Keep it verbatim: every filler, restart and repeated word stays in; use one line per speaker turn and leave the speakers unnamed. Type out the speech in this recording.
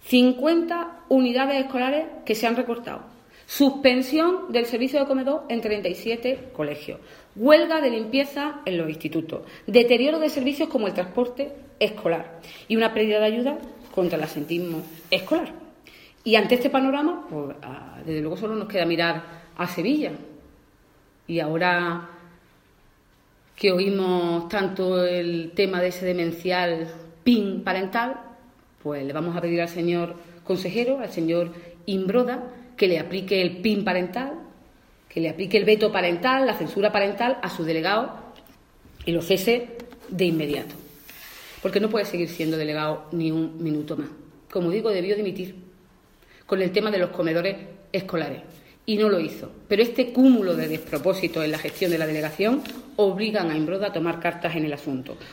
cincuenta unidades escolares que se han recortado. Suspensión del servicio de comedor en treinta y siete colegios. Huelga de limpieza en los institutos. Deterioro de servicios como el transporte escolar. Y una pérdida de ayuda contra el absentismo escolar. Y ante este panorama, pues, desde luego solo nos queda mirar a Sevilla. Y ahora que oímos tanto el tema de ese demencial P I N parental, pues le vamos a pedir al señor consejero, al señor Imbroda, que le aplique el P I N parental, que le aplique el veto parental, la censura parental a su delegado y lo cese de inmediato. Porque no puede seguir siendo delegado ni un minuto más. Como digo, debió dimitir con el tema de los comedores escolares y no lo hizo. Pero este cúmulo de despropósitos en la gestión de la delegación obligan a Imbroda a tomar cartas en el asunto.